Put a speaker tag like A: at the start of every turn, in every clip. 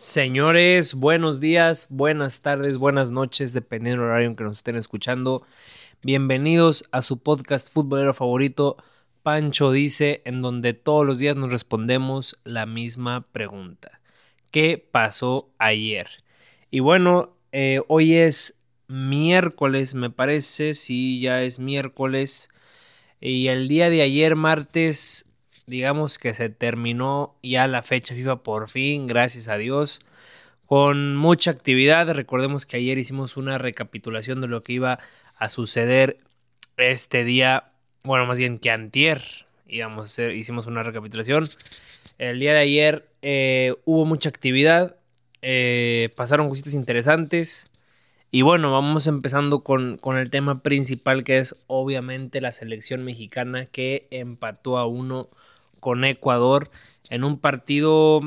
A: Señores, buenos días, buenas tardes, buenas noches, dependiendo del horario en que nos estén escuchando. Bienvenidos a su podcast futbolero favorito, Pancho Dice, en donde todos los días nos respondemos la misma pregunta. ¿Qué pasó ayer? Y bueno, hoy es miércoles, me parece, sí, ya es miércoles. Y el día de ayer, martes, digamos que se terminó ya la fecha FIFA por fin, gracias a Dios, con mucha actividad. Recordemos que ayer hicimos una recapitulación de lo que iba a suceder este día, bueno, más bien que antier hicimos una recapitulación. El día de ayer hubo mucha actividad, pasaron cositas interesantes. Y bueno, vamos empezando con el tema principal, que es obviamente la selección mexicana que empató a uno con Ecuador en un partido,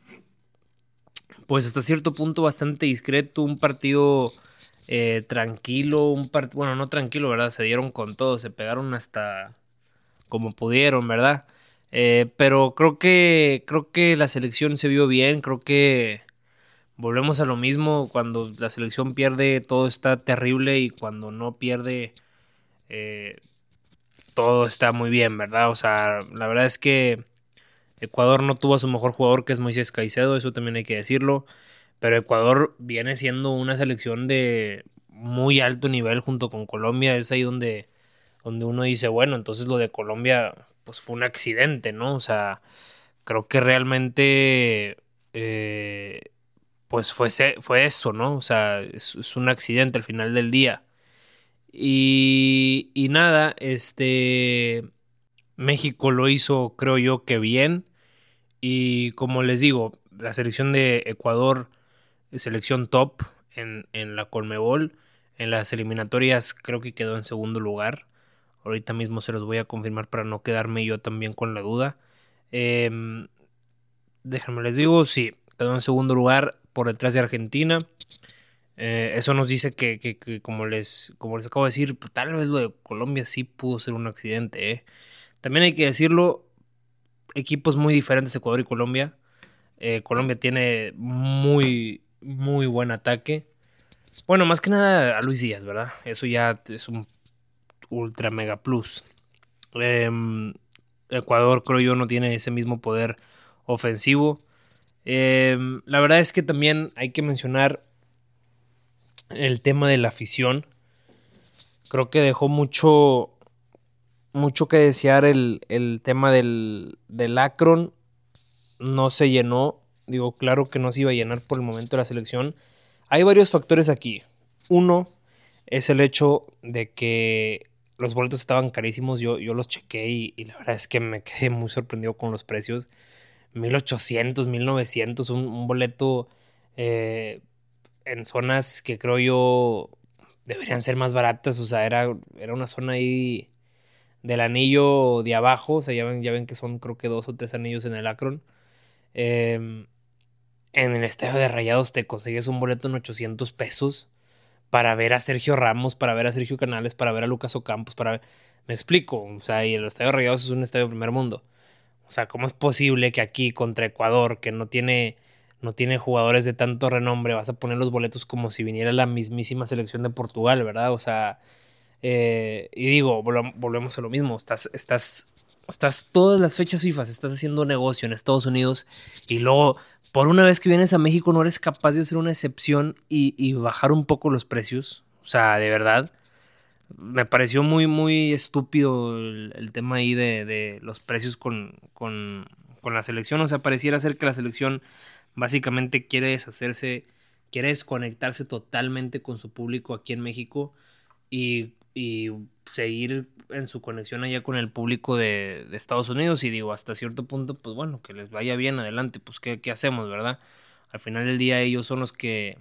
A: pues hasta cierto punto bastante discreto, un partido tranquilo, bueno, no tranquilo, ¿verdad? Se dieron con todo, se pegaron hasta como pudieron, ¿verdad? Pero creo que la selección se vio bien, creo que volvemos a lo mismo. Cuando la selección pierde, todo está terrible, y cuando no pierde, eh, todo está muy bien, ¿verdad? O sea, la verdad es que Ecuador no tuvo a su mejor jugador, que es Moisés Caicedo, eso también hay que decirlo. Pero Ecuador viene siendo una selección de muy alto nivel junto con Colombia. Es ahí donde uno dice, bueno, entonces lo de Colombia pues fue un accidente, ¿no? O sea, creo que realmente pues fue eso, ¿no? O sea, es un accidente al final del día. Y nada, México lo hizo, creo yo, que bien. Y como les digo, la selección de Ecuador es selección top en la Conmebol. En las eliminatorias creo que quedó en segundo lugar. Ahorita mismo se los voy a confirmar para no quedarme yo también con la duda. Em, Déjenme les digo, sí, quedó en segundo lugar por detrás de Argentina. Eso nos dice que como les acabo de decir, pues, tal vez lo de Colombia sí pudo ser un accidente, ¿eh? También hay que decirlo, equipos muy diferentes, Ecuador y Colombia. Colombia tiene muy, muy buen ataque. Bueno, más que nada a Luis Díaz, ¿verdad? Eso ya es un ultra mega plus. Em, Ecuador, creo yo, no tiene ese mismo poder ofensivo. La verdad es que también hay que mencionar el tema de la afición. Creo que dejó mucho que desear el tema del Akron. No se llenó. Digo, claro que no se iba a llenar por el momento de la selección. Hay varios factores aquí. Uno es el hecho de que los boletos estaban carísimos. Yo los chequé y la verdad es que me quedé muy sorprendido con los precios. 1800, 1900, un boleto eh, en zonas que creo yo deberían ser más baratas. O sea, era una zona ahí del anillo de abajo. O sea, ya ven que son creo que 2 o 3 anillos en el Akron. Eh, en el estadio de Rayados te consigues un boleto en 800 pesos para ver a Sergio Ramos, para ver a Sergio Canales, para ver a Lucas Ocampos, Me explico, o sea, y el estadio de Rayados es un estadio de primer mundo. O sea, ¿cómo es posible que aquí contra Ecuador, que no tiene jugadores de tanto renombre, vas a poner los boletos como si viniera la mismísima selección de Portugal, ¿verdad? O sea, y digo, volvemos a lo mismo. Estás todas las fechas FIFA, estás haciendo negocio en Estados Unidos, y luego, por una vez que vienes a México, no eres capaz de hacer una excepción y bajar un poco los precios. O sea, de verdad, me pareció muy, muy estúpido el tema ahí de los precios con la selección. O sea, pareciera ser que la selección básicamente quiere desconectarse totalmente con su público aquí en México y seguir en su conexión allá con el público de Estados Unidos. Y digo, hasta cierto punto, pues bueno, que les vaya bien adelante. Pues qué hacemos, ¿verdad? Al final del día ellos son los que,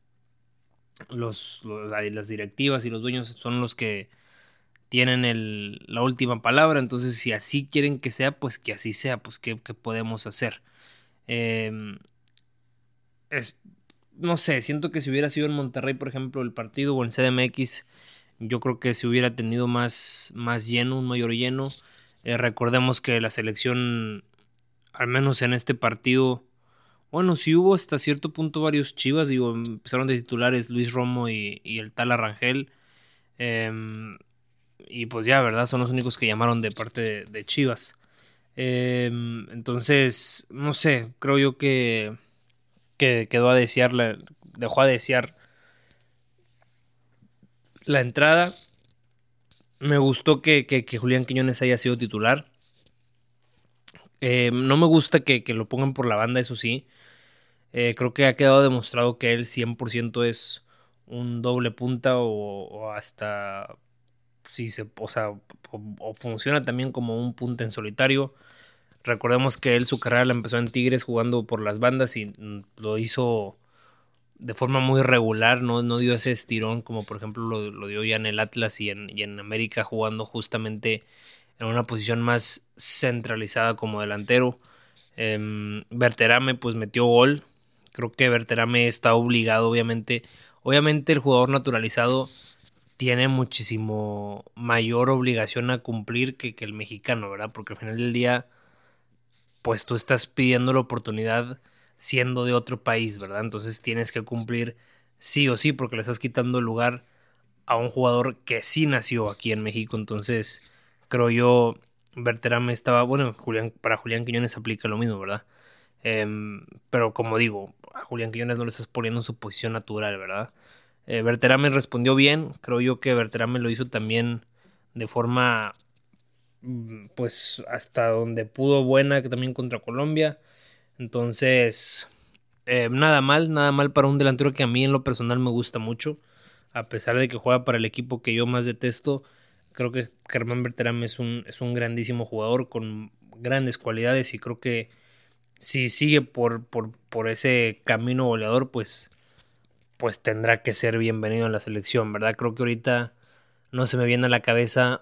A: las directivas y los dueños son los que tienen la última palabra. Entonces, si así quieren que sea, pues que así sea. Pues qué podemos hacer. Eh, es, no sé, siento que si hubiera sido en Monterrey, por ejemplo, el partido, o en CDMX, yo creo que se hubiera tenido más lleno, un mayor lleno. Recordemos que la selección, al menos en este partido, Bueno, sí hubo hasta cierto punto varios Chivas, digo, empezaron de titulares Luis Romo y el tal Arrangel. em, y pues ya, ¿verdad? Son los únicos que llamaron de parte de Chivas. Entonces, no sé, creo yo que quedó a desear, dejó a desear la entrada. Me gustó que Julián Quiñones haya sido titular. No me gusta que lo pongan por la banda, eso sí. Creo que ha quedado demostrado que él 100% es un doble punta o hasta si se, o sea, o funciona también como un punta en solitario. Recordemos que él su carrera la empezó en Tigres jugando por las bandas y lo hizo de forma muy regular, no dio ese estirón como por ejemplo lo dio ya en el Atlas y en América jugando justamente en una posición más centralizada como delantero. Berterame pues metió gol. Creo que Berterame está obligado, obviamente. Obviamente el jugador naturalizado tiene muchísimo mayor obligación a cumplir que el mexicano, ¿verdad? Porque al final del día, pues tú estás pidiendo la oportunidad siendo de otro país, ¿verdad? Entonces tienes que cumplir sí o sí, porque le estás quitando el lugar a un jugador que sí nació aquí en México. Entonces, creo yo, Berterame estaba, bueno, para Julián Quiñones aplica lo mismo, ¿verdad? Pero como digo, a Julián Quiñones no le estás poniendo en su posición natural, ¿verdad? Berterame respondió bien, creo yo que Berterame lo hizo también de forma, pues, hasta donde pudo buena, que también contra Colombia. Entonces, nada mal para un delantero que a mí en lo personal me gusta mucho, a pesar de que juega para el equipo que yo más detesto. Creo que Germán Berterame es un grandísimo jugador con grandes cualidades y creo que si sigue por ese camino goleador, pues tendrá que ser bienvenido en la selección, ¿verdad? Creo que ahorita no se me viene a la cabeza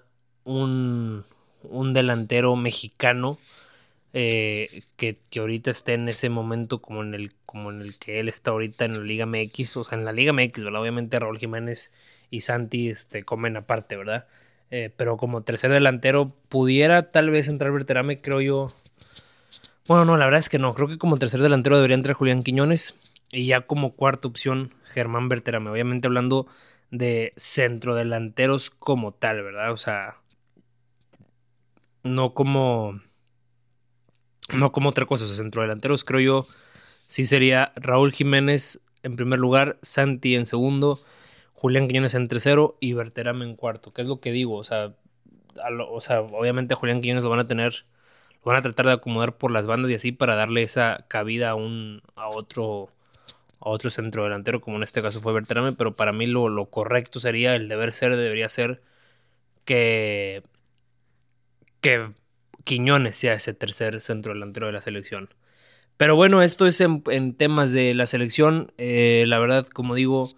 A: un delantero mexicano que ahorita esté en ese momento como en el que él está ahorita en la Liga MX, o sea, en la Liga MX, ¿verdad? Obviamente Raúl Jiménez y Santi comen aparte, ¿verdad? Pero como tercer delantero pudiera tal vez entrar Berterame, creo yo. Bueno, no, la verdad es que no. Creo que como tercer delantero debería entrar Julián Quiñones. Y ya como cuarta opción, Germán Berterame. Obviamente hablando de centrodelanteros como tal, ¿verdad? O sea, no como. No como otra cosa. O sea, centrodelanteros, creo yo, sí sería Raúl Jiménez en primer lugar, Santi en segundo, Julián Quiñones en tercero y Berterame en cuarto. ¿Qué es lo que digo? O sea, obviamente a Julián Quiñones lo van a tener. Lo van a tratar de acomodar por las bandas y así para darle esa cabida a otro centro delantero, como en este caso fue Berterame, pero para mí lo correcto sería, el deber ser, debería ser que, que Quiñones sea ese tercer centro delantero de la selección. Pero bueno, esto es en temas de la selección. La verdad, como digo,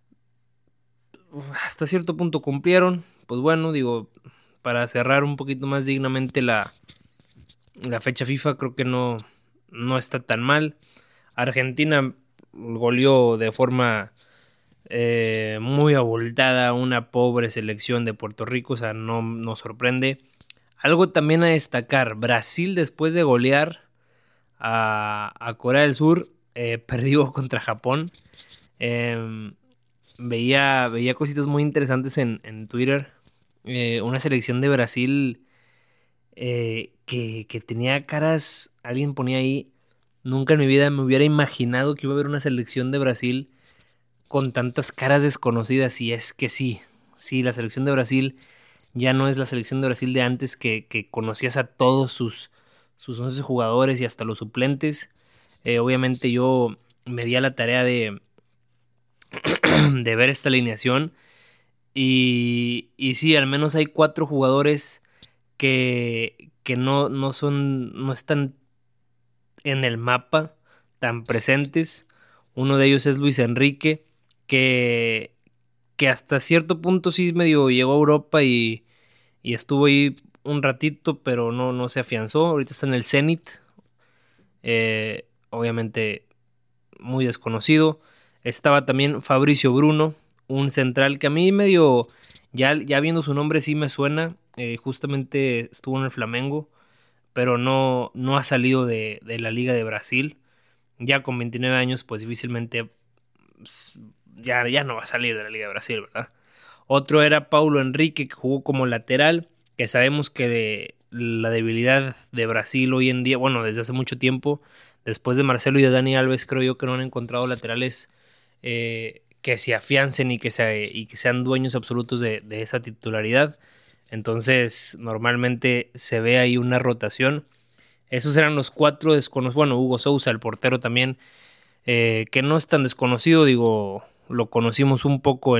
A: hasta cierto punto cumplieron. Pues bueno, digo, para cerrar un poquito más dignamente la fecha FIFA, creo que no está tan mal. Argentina goleó de forma muy abultada una pobre selección de Puerto Rico, o sea, no nos sorprende. Algo también a destacar, Brasil después de golear a Corea del Sur, perdió contra Japón. Eh, veía cositas muy interesantes en Twitter. Una selección de Brasil que tenía caras, alguien ponía ahí, nunca en mi vida me hubiera imaginado que iba a haber una selección de Brasil con tantas caras desconocidas. Y es que sí, la selección de Brasil ya no es la selección de Brasil de antes que conocías a todos sus 11 jugadores y hasta los suplentes. Obviamente yo me di a la tarea de ver esta alineación y sí, al menos hay 4 jugadores que no están en el mapa tan presentes. Uno de ellos es Luis Enrique, que, que hasta cierto punto sí medio llegó a Europa y estuvo ahí un ratito, pero no se afianzó. Ahorita está en el Zenit. Obviamente muy desconocido. Estaba también Fabricio Bruno, un central que a mí medio, ya viendo su nombre sí me suena. Justamente estuvo en el Flamengo, pero no ha salido de la Liga de Brasil. ya con 29 años, pues difícilmente ya no va a salir de la Liga de Brasil, ¿verdad? Otro era Paulo Henrique, que jugó como lateral, que sabemos que la debilidad de Brasil hoy en día, bueno, desde hace mucho tiempo, después de Marcelo y de Dani Alves, creo yo que no han encontrado laterales que se afiancen y que sean dueños absolutos de esa titularidad. Entonces, normalmente se ve ahí una rotación. Esos eran los cuatro desconocidos. Bueno, Hugo Sousa, el portero también, que no es tan desconocido, digo, lo conocimos un poco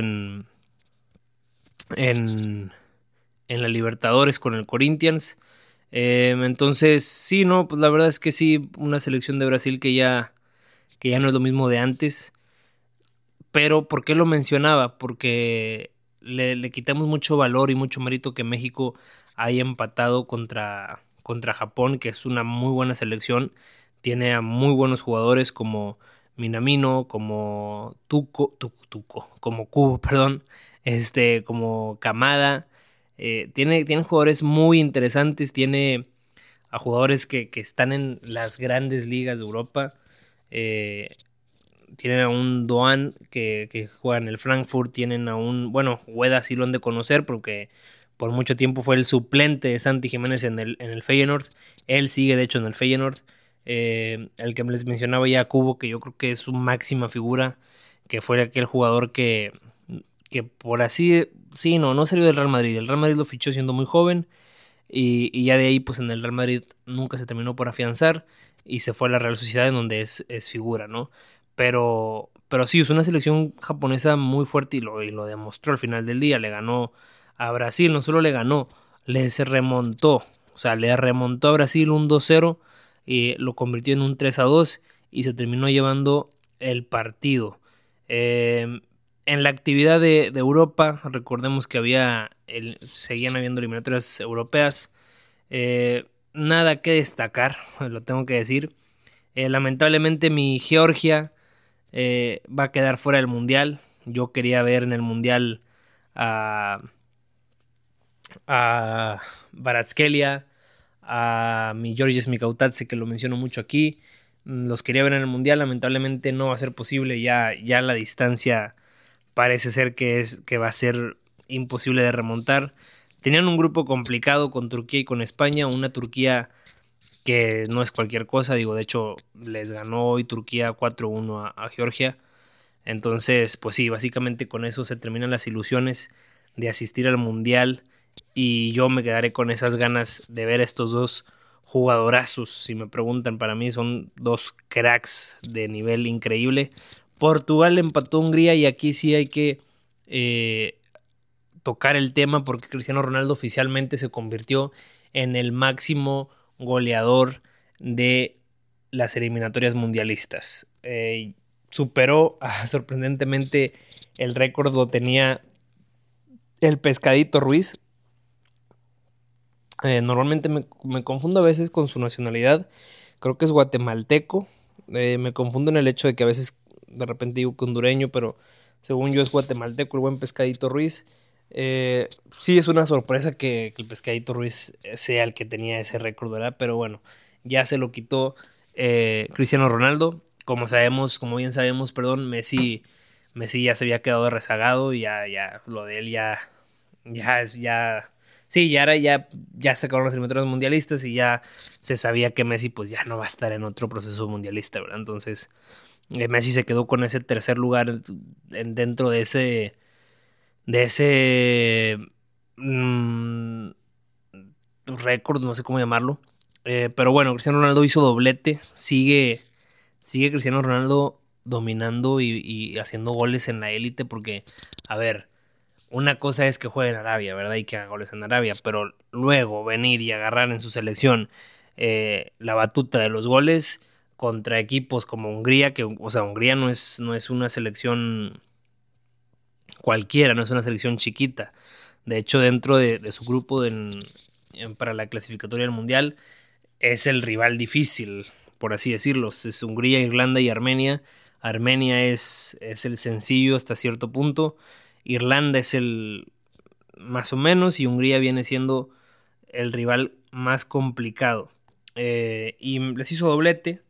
A: en, en la Libertadores con el Corinthians. Entonces, sí, no, pues la verdad es que sí, una selección de Brasil que ya no es lo mismo de antes. Pero, ¿por qué lo mencionaba? Porque le quitamos mucho valor y mucho mérito que México haya empatado contra Japón, que es una muy buena selección. Tiene a muy buenos jugadores como Minamino, como Tuco, como Kubo, perdón, como Kamada. Tiene jugadores muy interesantes, tiene a jugadores que están en las grandes ligas de Europa. Eh, Tienen a un Doan que juega en el Frankfurt, tienen a bueno, Ueda sí lo han de conocer porque por mucho tiempo fue el suplente de Santi Jiménez en el Feyenoord. Él sigue de hecho en el Feyenoord. El que les mencionaba ya, Kubo, que yo creo que es su máxima figura, que fue aquel jugador que por así, sí, no salió del Real Madrid. El Real Madrid lo fichó siendo muy joven y ya de ahí pues en el Real Madrid nunca se terminó por afianzar y se fue a la Real Sociedad en donde es figura, ¿no? Pero sí, es una selección japonesa muy fuerte y lo demostró al final del día. Le ganó a Brasil, no solo le ganó, se remontó. O sea, le remontó a Brasil un 2-0 y lo convirtió en un 3-2 y se terminó llevando el partido. En la actividad de Europa, recordemos que seguían habiendo eliminatorias europeas. Nada que destacar, lo tengo que decir. Lamentablemente mi Georgia va a quedar fuera del mundial. Yo quería ver en el mundial a, a Baratskelia, a mi Georges Mikautatse, que lo menciono mucho aquí. Los quería ver en el mundial, lamentablemente no va a ser posible. Ya la distancia parece ser que va a ser imposible de remontar. Tenían un grupo complicado con Turquía y con España, una Turquía que no es cualquier cosa, digo, de hecho les ganó hoy Turquía 4-1 a Georgia. Entonces, pues sí, básicamente con eso se terminan las ilusiones de asistir al mundial y yo me quedaré con esas ganas de ver a estos dos jugadorazos. Si me preguntan, para mí son dos cracks de nivel increíble. Portugal empató a Hungría y aquí sí hay que tocar el tema porque Cristiano Ronaldo oficialmente se convirtió en el máximo goleador de las eliminatorias mundialistas. Superó sorprendentemente el récord, lo tenía el Pescadito Ruiz. Normalmente me confundo a veces con su nacionalidad, creo que es guatemalteco. Me confundo en el hecho de que a veces de repente digo que hondureño, pero según yo es guatemalteco el buen Pescadito Ruiz. Sí, es una sorpresa que el Pescadito Ruiz sea el que tenía ese récord, ¿verdad? Pero bueno, ya se lo quitó Cristiano Ronaldo. Como bien sabemos, perdón, Messi ya se había quedado rezagado y ya lo de él ya sí, ya se acabaron los eliminatorios mundialistas y ya se sabía que Messi pues ya no va a estar en otro proceso mundialista, ¿verdad? Entonces, Messi se quedó con ese tercer lugar dentro de ese mm, récord, no sé cómo llamarlo. Pero bueno, Cristiano Ronaldo hizo doblete. Sigue Cristiano Ronaldo dominando y haciendo goles en la élite porque, a ver, una cosa es que juegue en Arabia, ¿verdad? Y que haga goles en Arabia, pero luego venir y agarrar en su selección la batuta de los goles contra equipos como Hungría, que, o sea, Hungría no es una selección cualquiera, no es una selección chiquita. De hecho, dentro de su grupo para la clasificatoria del Mundial, es el rival difícil, por así decirlo. Es Hungría, Irlanda y Armenia. Armenia es el sencillo hasta cierto punto. Irlanda es el más o menos y Hungría viene siendo el rival más complicado. Y les hizo doblete.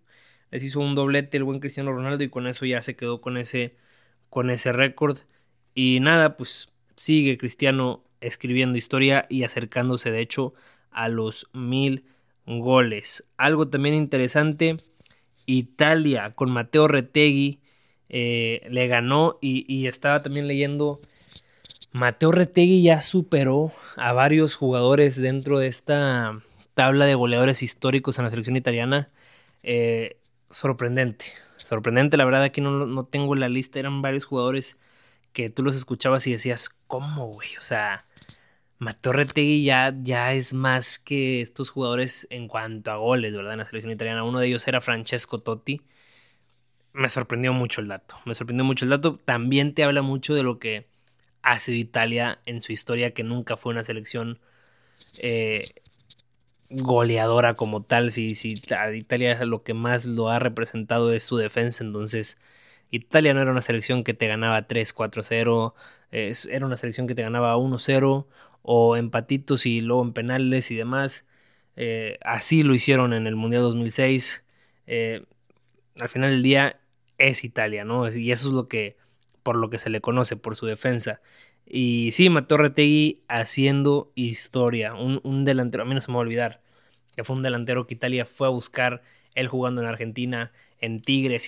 A: les hizo un doblete el buen Cristiano Ronaldo y con eso ya se quedó con ese récord. Y nada, pues sigue Cristiano escribiendo historia y acercándose de hecho a los 1000 goles. Algo también interesante, Italia con Matteo Retegui le ganó y estaba también leyendo, Matteo Retegui ya superó a varios jugadores dentro de esta tabla de goleadores históricos en la selección italiana. Eh, sorprendente, sorprendente, la verdad aquí no tengo la lista, eran varios jugadores que tú los escuchabas y decías, ¿cómo, güey? O sea, Matteo Retegui ya es más que estos jugadores en cuanto a goles, ¿verdad? En la selección italiana. Uno de ellos era Francesco Totti. Me sorprendió mucho el dato. Me sorprendió mucho el dato. También te habla mucho de lo que ha sido Italia en su historia, que nunca fue una selección eh, goleadora como tal. Si a Italia lo que más lo ha representado es su defensa, entonces Italia no era una selección que te ganaba 3-4-0, era una selección que te ganaba 1-0 o empatitos y luego en penales y demás. Así lo hicieron en el Mundial 2006. Eh, Al final del día es Italia, ¿no? Y eso es por lo que se le conoce, por su defensa. Y sí, Matteo Retegui haciendo historia, un delantero, a mí no se me va a olvidar, que fue un delantero que Italia fue a buscar, él jugando en Argentina, en Tigre,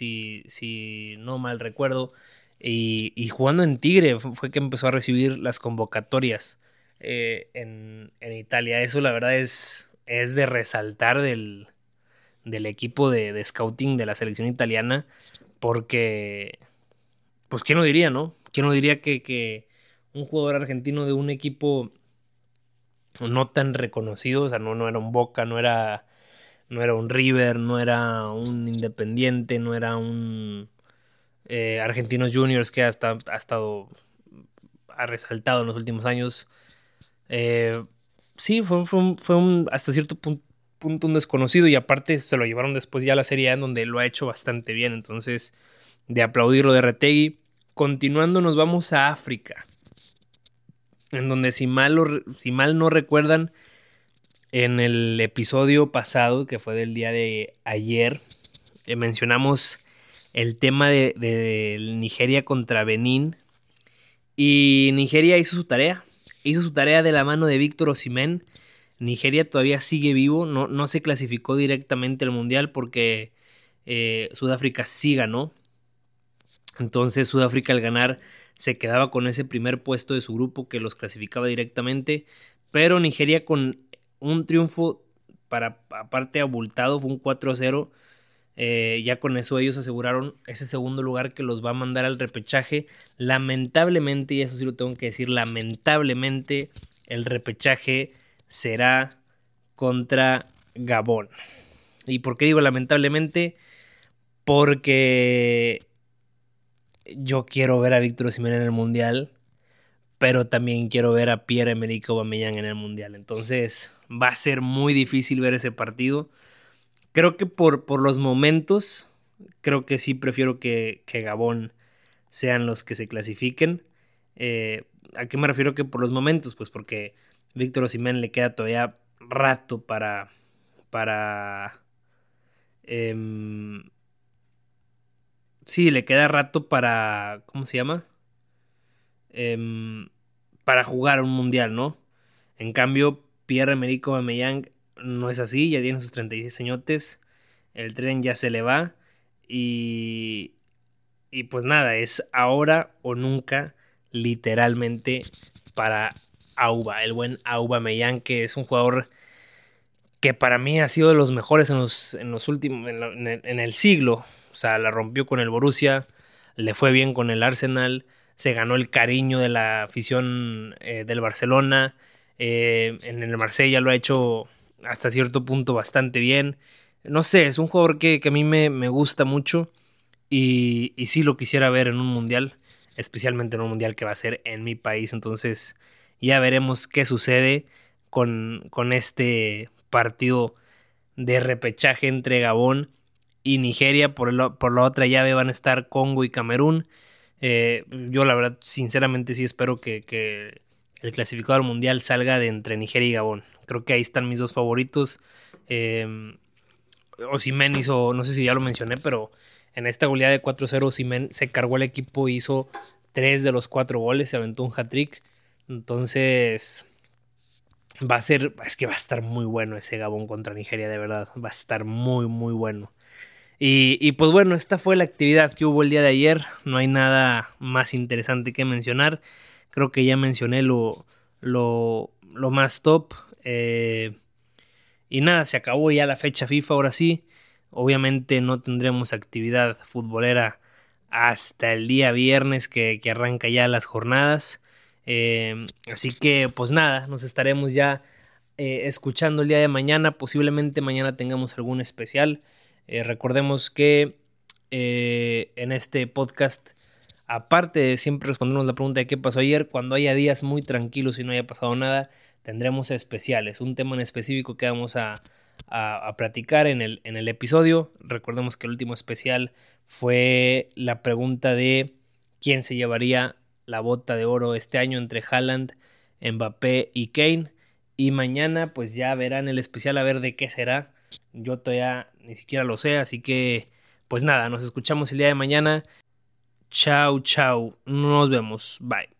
A: si no mal recuerdo, y jugando en Tigre fue que empezó a recibir las convocatorias en Italia. Eso la verdad es de resaltar del equipo de scouting de la selección italiana, porque, pues, ¿quién lo diría, no? ¿Quién lo diría que un jugador argentino de un equipo no tan reconocido, o sea, no era un Boca, no era un River, no era un Independiente, no era un Argentinos Juniors que ha resaltado en los últimos años? Eh, sí, fue hasta cierto punto un desconocido y aparte se lo llevaron después ya a la Serie A en donde lo ha hecho bastante bien, entonces de aplaudirlo de Retegui. Continuando nos vamos a África, en donde si mal no recuerdan, en el episodio pasado, que fue del día de ayer, mencionamos el tema de Nigeria contra Benín. Y Nigeria hizo su tarea de la mano de Víctor Osimhen. Nigeria todavía sigue vivo, no se clasificó directamente al Mundial porque Sudáfrica sí ganó. Entonces Sudáfrica al ganar se quedaba con ese primer puesto de su grupo que los clasificaba directamente. Pero Nigeria con un triunfo para aparte abultado, fue un 4-0. Ya con eso ellos aseguraron ese segundo lugar que los va a mandar al repechaje. Lamentablemente, y eso sí lo tengo que decir, lamentablemente el repechaje será contra Gabón. ¿Y por qué digo lamentablemente? Porque yo quiero ver a Víctor Osimhen en el Mundial, pero también quiero ver a Pierre-Emerick Aubameyang en el Mundial. Entonces va a ser muy difícil ver ese partido. Creo que por los momentos, creo que sí prefiero que Gabón sean los que se clasifiquen. ¿A qué me refiero que por los momentos? Pues porque Víctor Osimhen le queda todavía rato para em, sí, le queda rato para, ¿cómo se llama? Em, para jugar un mundial, ¿no? En cambio, Pierre-Emerick Aubameyang no es así, ya tiene sus 36 añotes, el tren ya se le va y, y pues nada, es ahora o nunca, literalmente, para Auba, el buen Aubameyang, que es un jugador que para mí ha sido de los mejores en los últimos, en el siglo. O sea, la rompió con el Borussia, le fue bien con el Arsenal, se ganó el cariño de la afición del Barcelona. En el Marsella lo ha hecho hasta cierto punto bastante bien. No sé, es un jugador que a mí me gusta mucho y sí lo quisiera ver en un mundial, especialmente en un mundial que va a ser en mi país. Entonces ya veremos qué sucede con este partido de repechaje entre Gabón y Nigeria. Por la otra llave van a estar Congo y Camerún. Yo la verdad, sinceramente sí espero que el clasificado al mundial salga de entre Nigeria y Gabón. Creo que ahí están mis dos favoritos. Osimhen hizo, no sé si ya lo mencioné, pero en esta goleada de 4-0 Osimhen se cargó el equipo, hizo 3 de los 4 goles, se aventó un hat-trick. Entonces es que va a estar muy bueno ese Gabón contra Nigeria, de verdad, va a estar muy muy bueno. Y pues bueno, esta fue la actividad que hubo el día de ayer, no hay nada más interesante que mencionar, creo que ya mencioné lo más top. Y nada, se acabó ya la fecha FIFA, ahora sí. Obviamente no tendremos actividad futbolera hasta el día viernes que arranca ya las jornadas. Así que pues nada, nos estaremos ya escuchando el día de mañana. Posiblemente mañana tengamos algún especial. Recordemos que en este podcast, aparte de siempre respondernos la pregunta de qué pasó ayer, cuando haya días muy tranquilos y no haya pasado nada, tendremos especiales, un tema en específico que vamos a platicar en el episodio. Recordemos que el último especial fue la pregunta de quién se llevaría la bota de oro este año entre Haaland, Mbappé y Kane. Y mañana pues ya verán el especial a ver de qué será. Yo todavía ni siquiera lo sé, así que pues nada, nos escuchamos el día de mañana. Chao, chao, nos vemos, bye.